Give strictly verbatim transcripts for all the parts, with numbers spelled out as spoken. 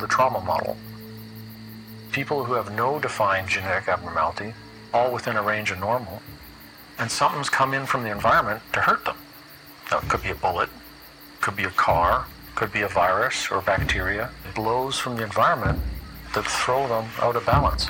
the trauma model. People who have no defined genetic abnormality, all within a range of normal, and something's come in from the environment to hurt them. Now, it could be a bullet, could be a car, could be a virus or bacteria. Blows from the environment that throw them out of balance.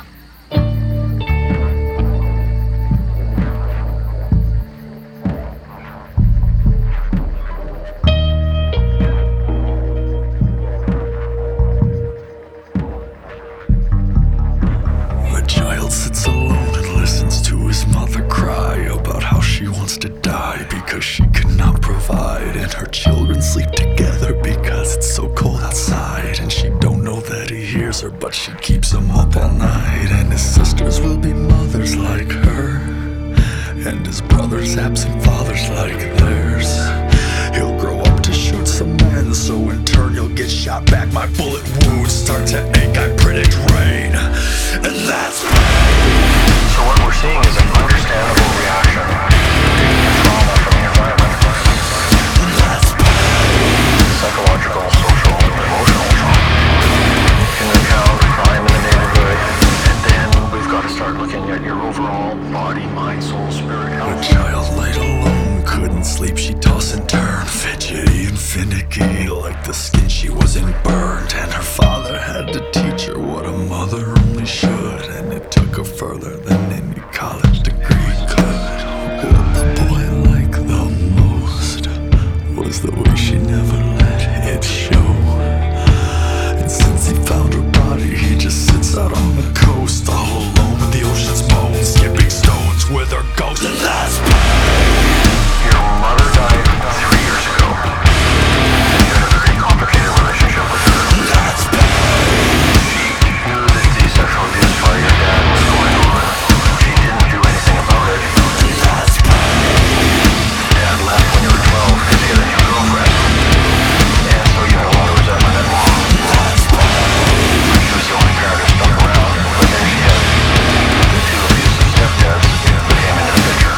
A child sits alone and listens to his mother cry about how she wants to die because she cannot provide, and her children sleep together because it's so cold outside, and she don't know that he hears her, but she keeps him up all night. And his sisters will be mothers like her, and his brothers absent fathers like theirs. He'll grow up to shoot some men, so in turn you'll get shot back. My bullet wounds start to ache, I predict rain, and that's pain. So what we're seeing is an understandable reaction to trauma from the environment. And that's pain. Psychological, social, and emotional trauma. In the town, crime in the neighborhood, and then we've got to start looking at your overall body, mind, soul, spirit health. A child laid alone couldn't sleep, she tossed and turned, fidgety and finicky, like the skin she wasn't burned. And her father had to teach her what a mother only should, and it took her further than any college degree could. What the boy liked the most was the way she never let it show. And since he found her body, he just sits out on the coast, all alone with the ocean's moans, skipping stones with her ghost. And that's Your mother died three years ago. You had a very complicated relationship with her. that's She knew that the sexual abuse by your dad was going on. She didn't do anything about it. that's Dad left when you were twelve because he had a new girlfriend. And so you had a lot of resentment at mom. She was the only parent who stuck around. But then she had the two abusive stepdads who came into the picture.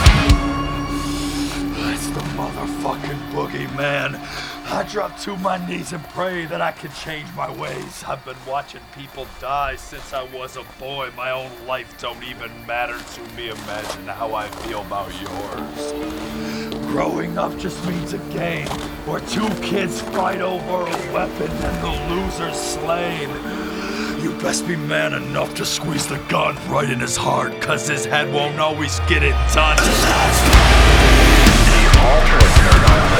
It's the motherfucking boogeyman. I drop to my knees and pray that I can change my ways. I've been watching people die since I was a boy. My own life don't even matter to me. Imagine how I feel about yours. Growing up just means a game where two kids fight over a weapon and the loser's slain. You best be man enough to squeeze the gun right in his heart, cause his head won't always get it done. The alternate paradigm